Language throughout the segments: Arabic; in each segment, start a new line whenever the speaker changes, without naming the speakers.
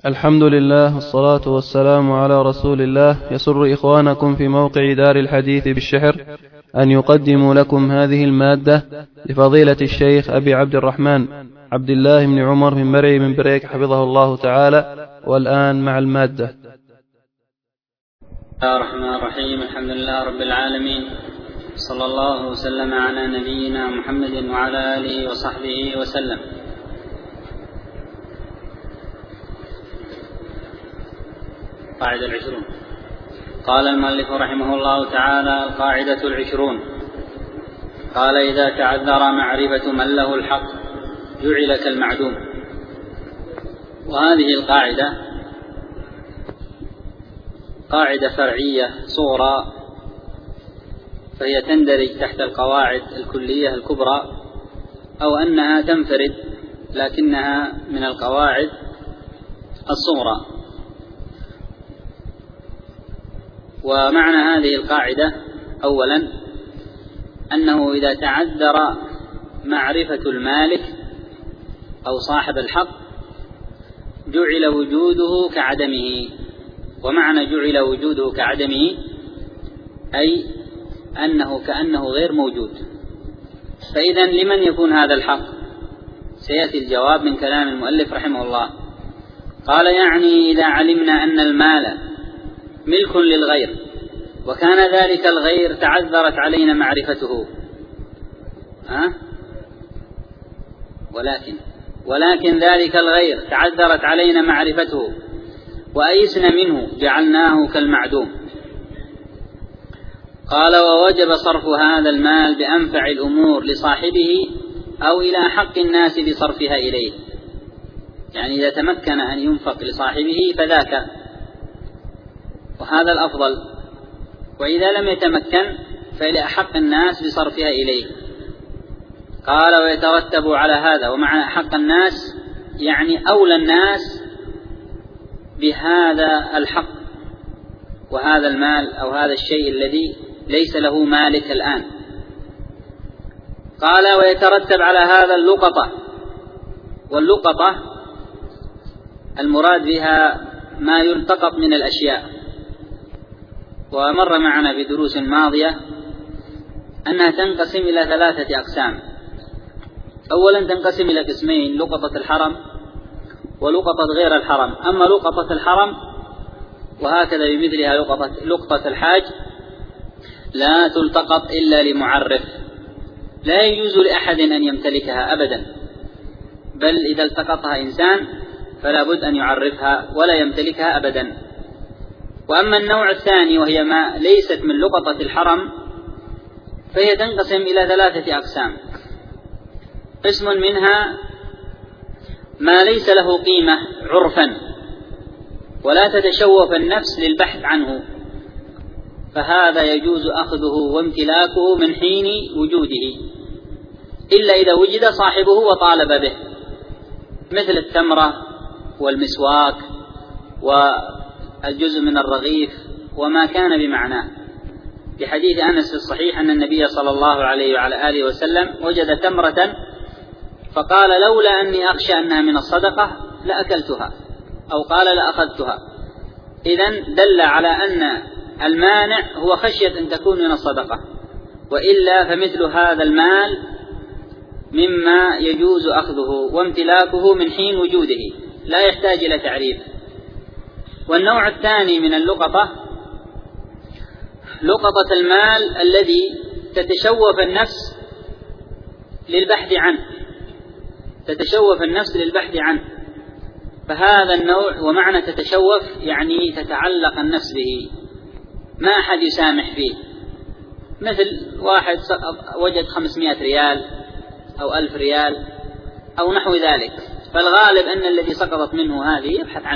الحمد لله والصلاة والسلام على رسول الله. يسر إخوانكم في موقع دار الحديث بالشحر أن يقدموا لكم هذه المادة لفضيلة الشيخ أبي عبد الرحمن عبد الله بن عمر بن مرعي من بريك حفظه الله تعالى. والآن مع المادة.
بسم الله الرحمن الرحيم. الحمد لله رب العالمين، صلى الله وسلم على نبينا محمد وعلى آله وصحبه وسلم. قاعدة 20. قال المؤلف رحمه الله تعالى: القاعدة 20. قال: إذا تعذر معرفة من له الحق جعل كالمعدوم. وهذه القاعدة قاعدة فرعية صغرى، فهي تندرج تحت القواعد الكلية الكبرى، أو أنها تنفرد لكنها من القواعد الصغرى. ومعنى هذه القاعدة أولا أنه إذا تعذر معرفة المالك أو صاحب الحق جعل وجوده كعدمه. ومعنى جعل وجوده كعدمه أي أنه كأنه غير موجود. فإذا لمن يكون هذا الحق؟ سيأتي الجواب من كلام المؤلف رحمه الله. قال: يعني إذا علمنا أن المال ملك للغير وكان ذلك الغير تعذرت علينا معرفته، ولكن ذلك الغير تعذرت علينا معرفته وأيسنا منه جعلناه كالمعدوم. قال: ووجب صرف هذا المال بأنفع الأمور لصاحبه أو إلى حق الناس بصرفها إليه. يعني إذا تمكن أن ينفق لصاحبه فذاك، وهذا الأفضل. وإذا لم يتمكن فإلى أحق الناس بصرفها إليه. قال: ويترتب على هذا، ومعنى أحق الناس يعني أولى الناس بهذا الحق وهذا المال أو هذا الشيء الذي ليس له مالك الآن. قال: ويترتب على هذا اللقطة. واللقطة المراد بها ما يلتقط من الأشياء، ومر معنا في دروس ماضية أنها تنقسم إلى 3 أقسام. أولا تنقسم إلى قسمين: لقطة الحرم ولقطة غير الحرم. أما لقطة الحرم وهكذا بمثلها لقطة الحاج لا تلتقط إلا لمعرف، لا يجوز لأحد أن يمتلكها أبدا، بل إذا التقطها إنسان فلا بد أن يعرفها ولا يمتلكها أبدا. وأما النوع الثاني وهي ما ليست من لقطة الحرم فهي تنقسم إلى 3 أقسام. قسم منها ما ليس له قيمة عرفا ولا تتشوف النفس للبحث عنه، فهذا يجوز أخذه وامتلاكه من حين وجوده إلا إذا وجد صاحبه وطالب به، مثل التمرة والمسواك والجزء من الرغيف وما كان بمعناه. في حديث أنس الصحيح أن النبي صلى الله عليه وعلى آله وسلم وجد تمرة فقال: لولا أني أخشى أنها من الصدقة لأكلتها، أو قال لأخذتها. إذن دل على أن المانع هو خشية أن تكون من الصدقة، وإلا فمثل هذا المال مما يجوز أخذه وامتلاكه من حين وجوده لا يحتاج إلى تعريف. والنوع الثاني من اللقطة لقطة المال الذي تتشوف النفس للبحث عنه، فهذا النوع، ومعنى تتشوف يعني تتعلق النفس به، ما أحد يسامح فيه. مثل واحد وجد 500 ريال أو 1000 ريال أو نحو ذلك، فالغالب أن الذي سقطت منه هذه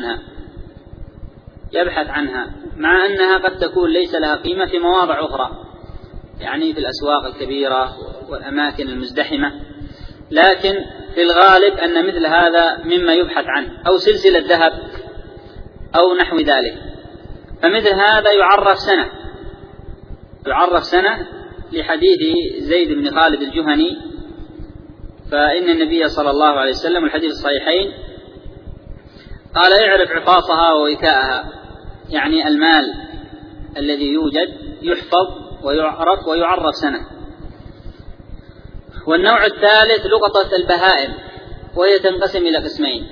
يبحث عنها مع أنها قد تكون ليس لها قيمة في مواضع أخرى، يعني في الأسواق الكبيرة والأماكن المزدحمة، لكن في الغالب أن مثل هذا مما يبحث عنه، أو سلسلة ذهب أو نحو ذلك. فمثل هذا يعرف سنة لحديث زيد بن خالد الجهني. فإن النبي صلى الله عليه وسلم الحديث الصحيحين قال اعرف عفاصها ووكاءها، يعني المال الذي يوجد يحفظ ويعرف ويعرف سنة. والنوع الثالث لقطة البهائم، وهي تنقسم إلى قسمين: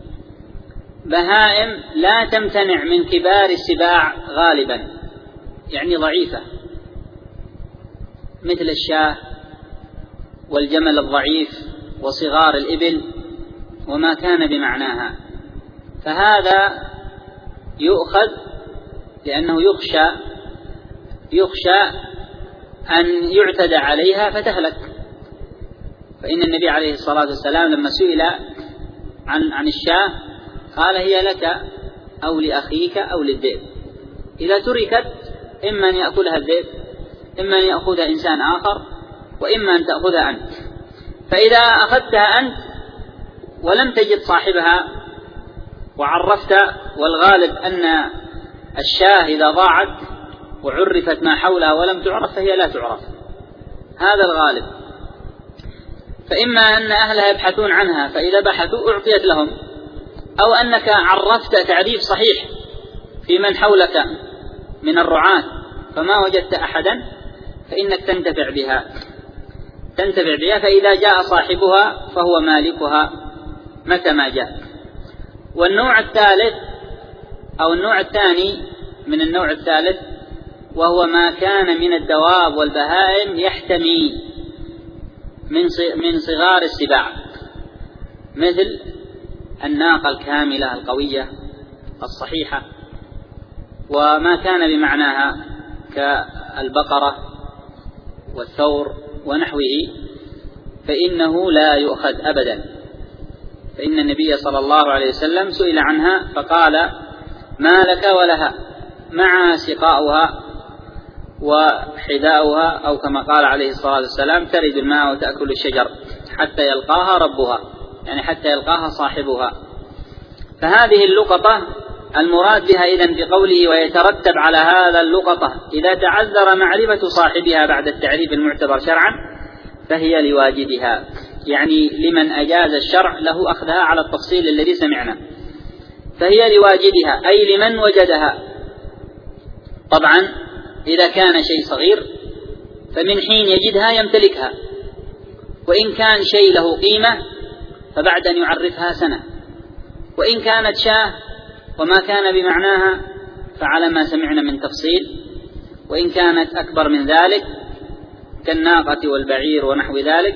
بهائم لا تمتنع من كبار السباع غالبا، يعني ضعيفة، مثل الشاة والجمل الضعيف وصغار الإبل وما كان بمعناها، فهذا يؤخذ لأنه يخشى أن يعتدى عليها فتهلك. فإن النبي عليه الصلاة والسلام لما سئل عن الشاة قال هي لك أو لأخيك أو للذئب، إذا تركت إما أن يأكلها الذئب، إما أن يأخذها إنسان آخر، وإما أن تأخذها أنت. فإذا أخذتها أنت ولم تجد صاحبها وعرفت، والغالب أن الشاة إذا ضاعت وعرفت ما حولها ولم تعرف فهي لا تعرف، هذا الغالب. فإما أن أهلها يبحثون عنها فإذا بحثوا أعطيت لهم، أو أنك عرفت تعريف صحيح في من حولك من الرعاة فما وجدت أحدا فإنك تنتفع بها، فإذا جاء صاحبها فهو مالكها متى ما جاء. والنوع الثالث أو النوع الثاني من النوع الثالث وهو ما كان من الدواب والبهائم يحتمي من صغار السباع، مثل الناقة الكاملة القوية الصحيحة وما كان بمعناها كالبقرة والثور ونحوه، فإنه لا يؤخذ أبدا. فإن النبي صلى الله عليه وسلم سئل عنها فقال ما لك ولها، مع سقاؤها وحذاؤها، أو كما قال عليه الصلاة والسلام ترد الماء وتأكل الشجر حتى يلقاها ربها، يعني حتى يلقاها صاحبها. فهذه اللقطة المراد بها إذن في قوله ويترتب على هذا اللقطة إذا تعذر معرفة صاحبها بعد التعريف المعتبر شرعا فهي لواجدها، يعني لمن أجاز الشرع له أخذها على التفصيل الذي سمعنا، فهي لواجدها أي لمن وجدها. طبعا إذا كان شيء صغير فمن حين يجدها يمتلكها، وإن كان شيء له قيمة فبعد أن يعرفها سنة، وإن كانت شاة وما كان بمعناها فعلى ما سمعنا من تفصيل، وإن كانت أكبر من ذلك كالناقة والبعير ونحو ذلك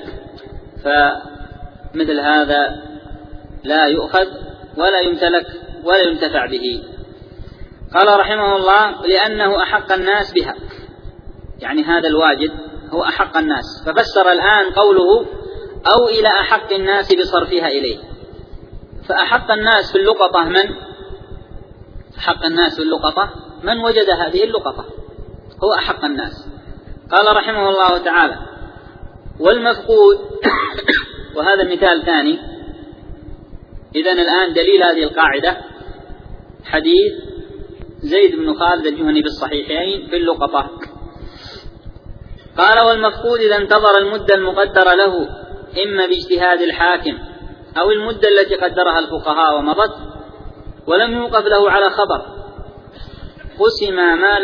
فمثل هذا لا يؤخذ ولا يمتلك ولا ينتفع به. قال رحمه الله لأنه أحق الناس بها، يعني هذا الواجد هو أحق الناس، ففسر الآن قوله أو إلى أحق الناس بصرفها إليه. فأحق الناس في اللقطة من؟ أحق الناس في اللقطة من وجد هذه اللقطة هو أحق الناس. قال رحمه الله تعالى والمفقود وهذا مثال ثاني. إذن الآن دليل هذه القاعدة حديث زيد بن خالد الجهني بالصحيحين في اللقطة. قال والمفقود إذا انتظر المدة المقدرة له إما باجتهاد الحاكم أو المدة التي قدرها الفقهاء ومضت ولم يوقف له على خبر قسم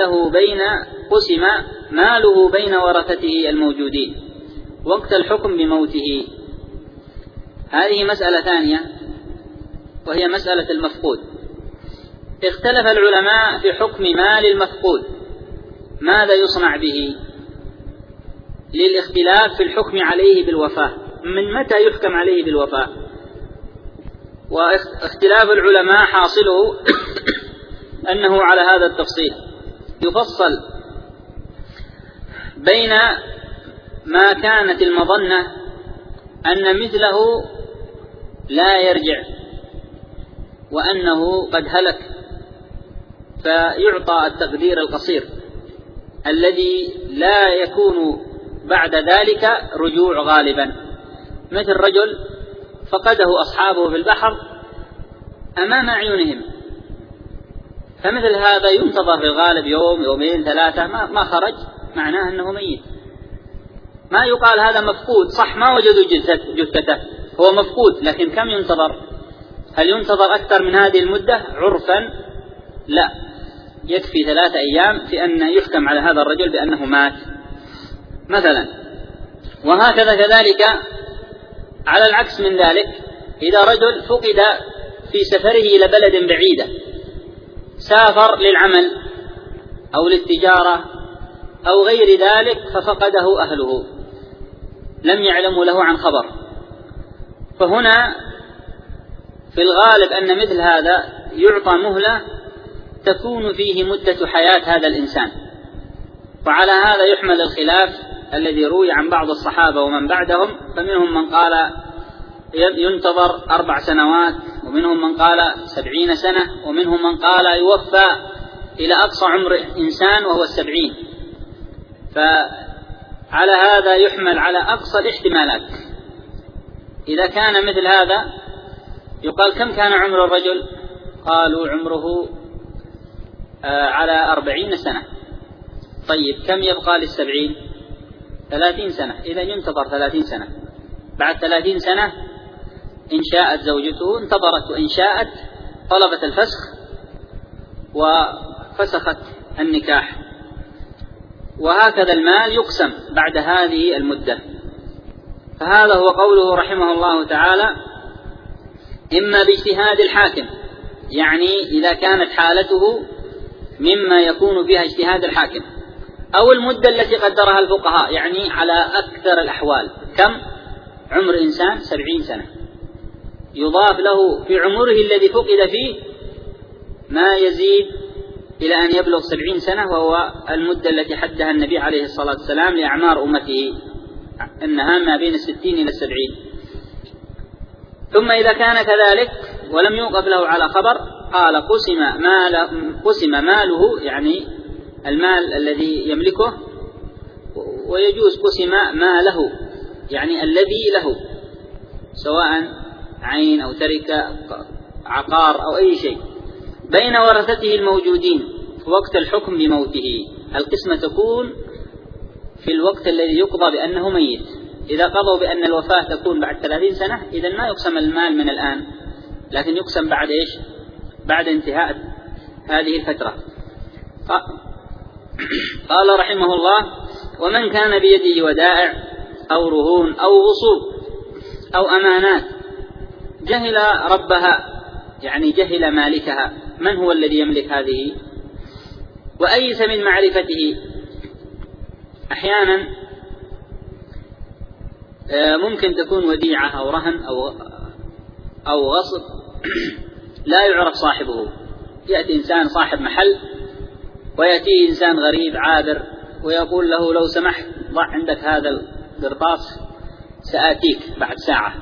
ماله بين ورثته الموجودين وقت الحكم بموته. هذه مسألة ثانية وهي مسألة المفقود. اختلف العلماء في حكم مال المفقود ماذا يصنع به، للاختلاف في الحكم عليه بالوفاة، من متى يحكم عليه بالوفاة. واختلاف العلماء حاصله أنه على هذا التفصيل يفصل بين ما كانت المظنة أن مثله لا يرجع وأنه قد هلك فيعطى التقدير القصير الذي لا يكون بعد ذلك رجوع غالبا، مثل رجل فقده أصحابه في البحر أمام أعينهم، فمثل هذا ينتظر في الغالب يوم يومين ثلاثة ما خرج، معناه أنه ميت. ما يقال هذا مفقود، صح ما وجدوا جثته هو مفقود، لكن كم ينتظر؟ هل ينتظر أكثر من هذه المدة عرفا؟ لا، يكفي 3 أيام في أن يحكم على هذا الرجل بأنه مات مثلا. وهكذا كذلك على العكس من ذلك، إذا رجل فقد في سفره إلى بلد بعيدة، سافر للعمل أو للتجارة أو غير ذلك ففقده أهله لم يعلموا له عن خبر، فهنا في الغالب أن مثل هذا يعطى مهلة تكون فيه مدة حياة هذا الإنسان. وعلى هذا يحمل الخلاف الذي روي عن بعض الصحابة ومن بعدهم، فمنهم من قال ينتظر 4 سنوات، ومنهم من قال 70 سنة، ومنهم من قال يوفى إلى أقصى عمر إنسان وهو 70. فعلى هذا يحمل على أقصى الاحتمالات. إذا كان مثل هذا يقال كم كان عمر الرجل؟ قالوا عمره على 40 سنة. طيب كم يبقى لل70؟ 30 سنة. إذا ينتظر 30 سنة. بعد 30 سنة إن شاءت زوجته انتظرت، وإن شاءت طلبت الفسخ وفسخت النكاح. وهكذا المال يقسم بعد هذه المدة. فهذا هو قوله رحمه الله تعالى: إما باجتهاد الحاكم، يعني إذا كانت حالته مما يكون فيها اجتهاد الحاكم، أو المدة التي قدرها الفقهاء، يعني على أكثر الأحوال. كم عمر إنسان؟ 70 سنة، يضاف له في عمره الذي فقد فيه ما يزيد إلى أن يبلغ 70 سنة، وهو المدة التي حدها النبي عليه الصلاة والسلام لأعمار أمته، أنها ما بين 60 إلى 70. ثم إذا كان كذلك ولم يوقف له على خبر، قال قسم ماله، يعني المال الذي يملكه، ويجوز قسم ماله، يعني الذي له، سواء عين أو تركة عقار أو أي شيء، بين ورثته الموجودين وقت الحكم بموته. القسمة تكون في الوقت الذي يقضى بأنه ميت. إذا قضوا بأن الوفاة تكون بعد 30 سنة، إذن ما يقسم المال من الآن، لكن يقسم بعد إيش؟ بعد انتهاء هذه الفترة. قال رحمه الله: ومن كان بيده ودائع أو رهون أو غصوب أو أمانات جهل ربها، يعني جهل مالكها، من هو الذي يملك هذه، وأيس من معرفته. أحيانا ممكن تكون وديعة أو رهن أو غصب لا يعرف صاحبه. يأتي إنسان صاحب محل ويأتي إنسان غريب عابر ويقول له: لو سمحت ضع عندك هذا القرطاس سآتيك بعد ساعة،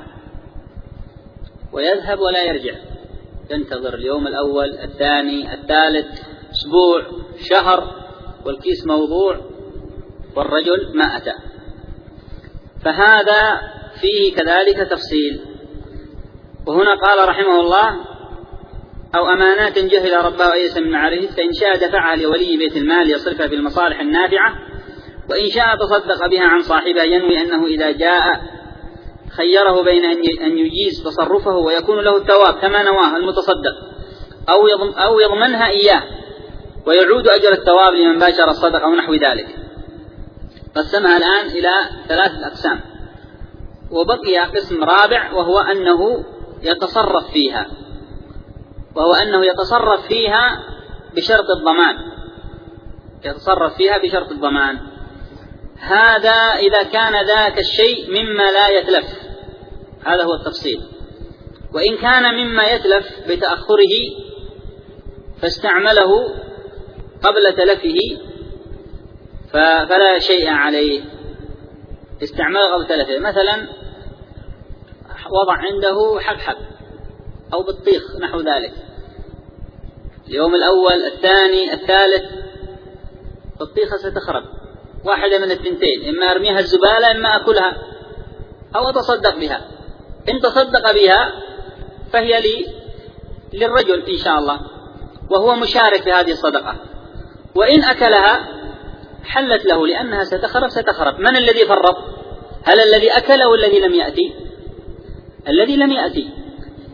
ويذهب ولا يرجع، ينتظر اليوم الأول، الثاني، الثالث، أسبوع، شهر، والكيس موضوع والرجل ما أتى. فهذا فيه كذلك تفصيل. وهنا قال رحمه الله: أو أمانات جهل ربها وأيس من معرفته، فإن شاء دفعها لولي بيت المال يصرفها في المصالح النافعة، وإن شاء تصدق بها عن صاحبها، ينوي أنه إذا جاء خيره بين أن يجيز تصرفه ويكون له الثواب كما نواه المتصدق، أو يضمنها إياه ويعود أجر الثواب لمن باشر الصدق أو نحو ذلك. قسمها الآن إلى 3 أقسام، وبقي قسم رابع، وهو أنه يتصرف فيها بشرط الضمان. يتصرف فيها بشرط الضمان. هذا إذا كان ذاك الشيء مما لا يتلف، هذا هو التفصيل. وإن كان مما يتلف بتأخره فاستعمله قبل تلفه فلا شيء عليه. استعمله قبل تلفه، مثلا وضع عنده حبحب أو بطيخ نحو ذلك، اليوم الأول، الثاني، الثالث، بطيخة ستخرب، واحدة من الثنتين، إما أرميها الزبالة إما أكلها أو أتصدق بها. إن تصدق بها فهي للرجل إن شاء الله، وهو مشارك في هذه الصدقة. وإن أكلها حلت له، لأنها ستخرب. من الذي فرط؟ هل الذي أكل أو الذي لم يأتي؟ الذي لم يأتي.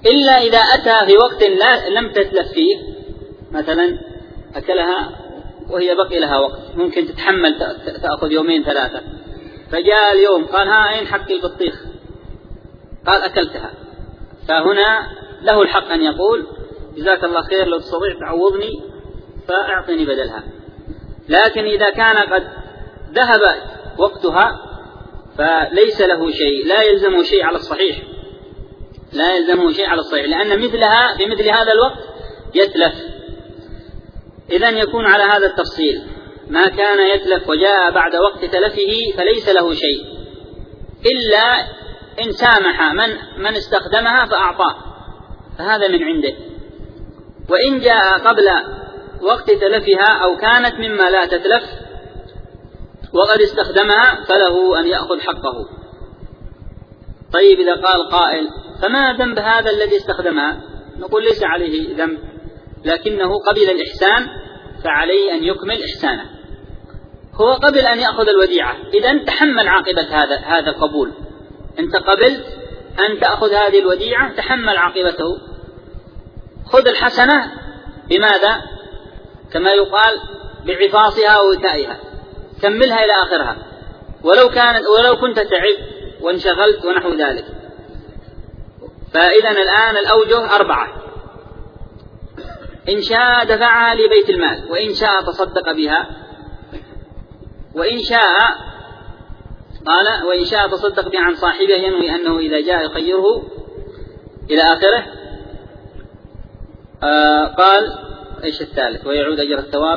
إلا إذا أتى في وقت لم تتلف فيه، مثلا أكلها وهي بقي لها وقت، ممكن تتحمل تأخذ يومين ثلاثة، فجاء اليوم قال ها أين حق البطيخ؟ قال أكلتها، فهنا له الحق أن يقول جزاك الله خير لو تستطيع تعوضني فأعطني بدلها. لكن إذا كان قد ذهب وقتها فليس له شيء، لا يلزمه شيء على الصحيح، لا يلزمه شيء على الصحيح، لأن مثلها في مثل هذا الوقت يتلف. إذن يكون على هذا التفصيل: ما كان يتلف وجاء بعد وقت تلفه فليس له شيء، إلا إن سامح من استخدمها فأعطاه، فهذا من عنده. وإن جاء قبل وقت تلفها أو كانت مما لا تتلف وقد استخدمها فله أن يأخذ حقه. طيب إذا قال قائل: فما ذنب هذا الذي استخدمها؟ نقول: ليس عليه ذنب، لكنه قبل الإحسان فعليه أن يكمل إحسانه. هو قبل أن يأخذ الوديعة، إذن تحمل عاقبة هذا القبول. أنت قبلت أن تأخذ هذه الوديعة، تحمل عاقبته، خذ الحسنة بماذا؟ كما يقال بعفاصها ووتائها، كملها إلى آخرها، ولو كنت تعب وانشغلت ونحو ذلك. فإذا الآن الأوجه 4: إن شاء دفعها لبيت المال، وإن شاء تصدق بها، وإن شاء تصدق بها عن صاحبه ينوي أنه إذا جاء يخيره إلى آخره. قال إيش الثالث؟ ويعود أجر الثواب.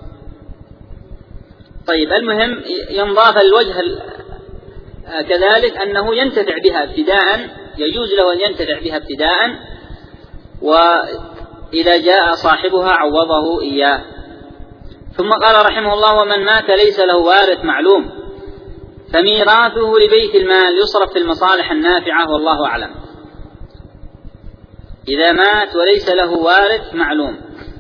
طيب، المهم ينضاف الوجه كذلك أنه ينتفع بها ابتداء، يجوز له أن ينتفع بها ابتداء، وإذا جاء صاحبها عوضه إياه. ثم قال رحمه الله: ومن مات ليس له وارث معلوم فميراثه لبيت المال يصرف في المصالح النافعة، والله أعلم. إذا مات وليس له وارث معلوم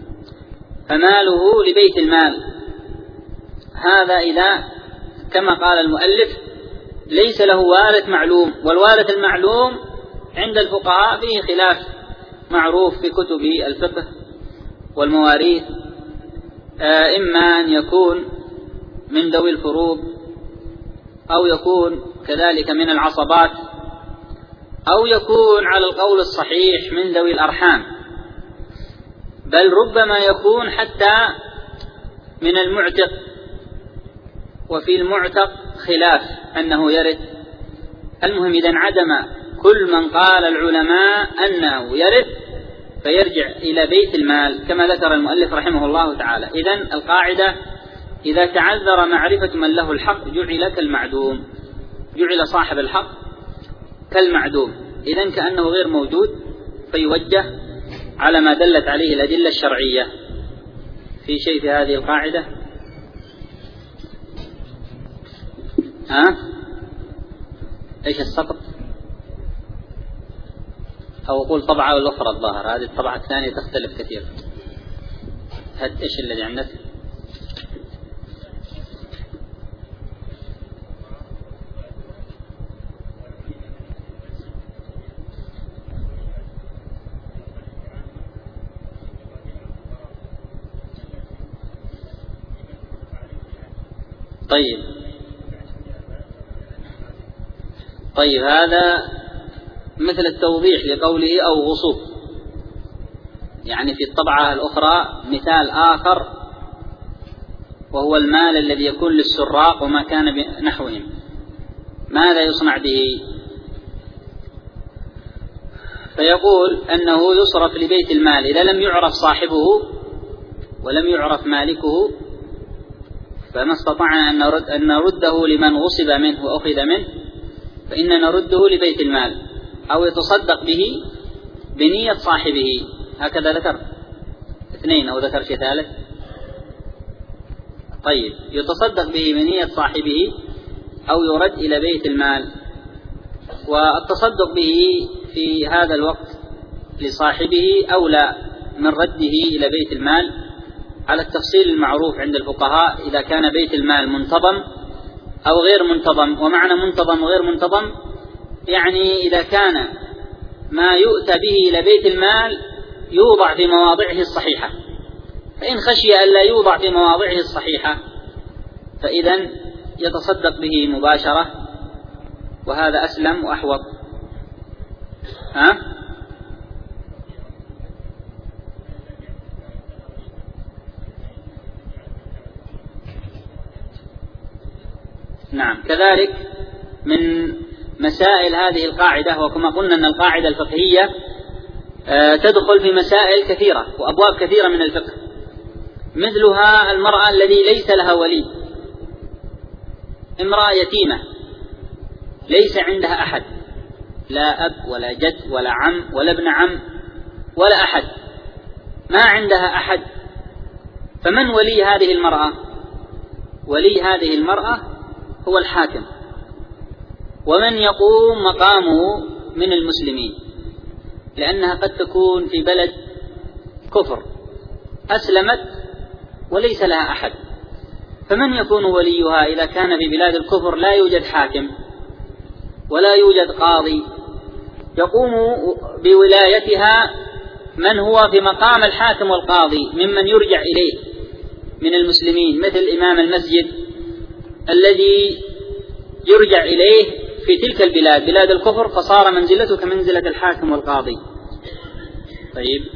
فماله لبيت المال، هذا إذا كما قال المؤلف ليس له وارث معلوم. والوارث المعلوم عند الفقهاء فيه خلاف معروف في كتب الفقه والمواريث، إما أن يكون من ذوي الفروض، أو يكون كذلك من العصبات، أو يكون على القول الصحيح من ذوي الأرحام، بل ربما يكون حتى من المعتق. وفي المعتق خلاف أنه يرث. المهم إذا انعدم كل من قال العلماء أنه يرث فيرجع إلى بيت المال كما ذكر المؤلف رحمه الله تعالى. إذن القاعدة: إذا تعذر معرفة من له الحق جعل كالمعدوم، جعل صاحب الحق كالمعدوم، إذن كأنه غير موجود، فيوجه على ما دلت عليه الأدلة الشرعية. في شيء في هذه القاعدة؟ إيش السقط؟ أو أقول طبعة والأخرى الظاهر، هذه الطبعة الثانية تختلف كثير. إيش الذي عندك؟ طيب هذا مثل التوضيح لقوله أو غصوب، يعني في الطبعة الأخرى مثال آخر، وهو المال الذي يكون للسراق وما كان نحوهم، ماذا يصنع به؟ فيقول أنه يصرف لبيت المال إذا لم يعرف صاحبه ولم يعرف مالكه، فما استطعنا أن نرده لمن غصب منه وأخذ منه فإننا نرده لبيت المال، أو يتصدق به بنية صاحبه. هكذا ذكر اثنين، أو ذكر شيء ثالث؟ طيب، يتصدق به بنية صاحبه أو يرد إلى بيت المال. والتصدق به في هذا الوقت لصاحبه أولى من رده إلى بيت المال على التفصيل المعروف عند الفقهاء، إذا كان بيت المال منتظم أو غير منتظم. ومعنى منتظم وغير منتظم يعني إذا كان ما يؤتى به إلى بيت المال يوضع في مواضعه الصحيحة، فإن خشي أن لا يوضع في مواضعه الصحيحة فإذن يتصدق به مباشرة، وهذا أسلم وأحوط. نعم. كذلك من مسائل هذه القاعدة، وكما قلنا أن القاعدة الفقهية تدخل في مسائل كثيرة وأبواب كثيرة من الفقه، مثلها المرأة الذي ليس لها ولي، امرأة يتيمة ليس عندها أحد، لا أب ولا جد ولا عم ولا ابن عم ولا أحد، ما عندها أحد، فمن ولي هذه المرأة؟ ولي هذه المرأة هو الحاكم، ومن يقوم مقامه من المسلمين، لأنها قد تكون في بلد كفر أسلمت وليس لها أحد، فمن يكون وليها إذا كان في بلاد الكفر لا يوجد حاكم ولا يوجد قاضي يقوم بولايتها من هو في مقام الحاكم والقاضي ممن يرجع إليه من المسلمين، مثل إمام المسجد الذي يرجع إليه في تلك البلاد، بلاد الكفر، فصار منزلته كمنزلة الحاكم والقاضي. طيب،